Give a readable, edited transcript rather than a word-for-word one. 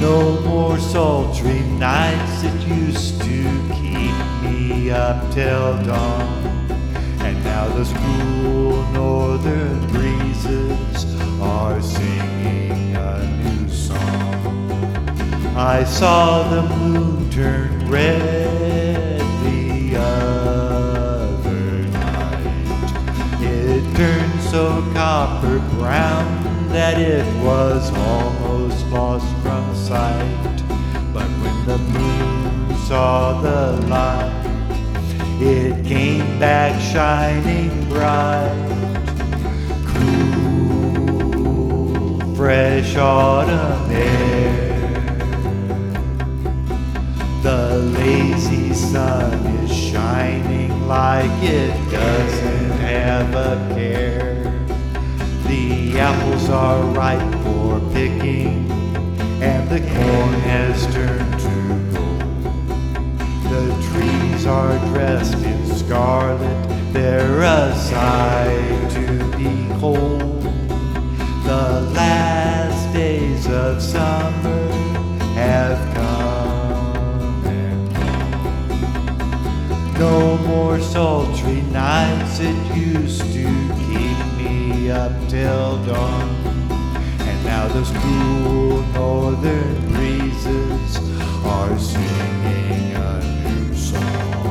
No more sultry nights that used to keep me up till dawn. And now those cool northern breezes are singing a new song. I saw the moon turn red the other night. It turned so copper brown that it was almost lost from sight. But when the moon saw the light, it came back shining bright. Cool, fresh autumn air. The lazy sun is shining like it doesn't have a care. The apples are ripe for picking, and the corn has turned to gold. The trees are dressed in scarlet, they're a sight to behold. The last days of summer have come and gone. No more sultry nights that used to keep me up till dawn. And now those cool northern breezes are singing a new song.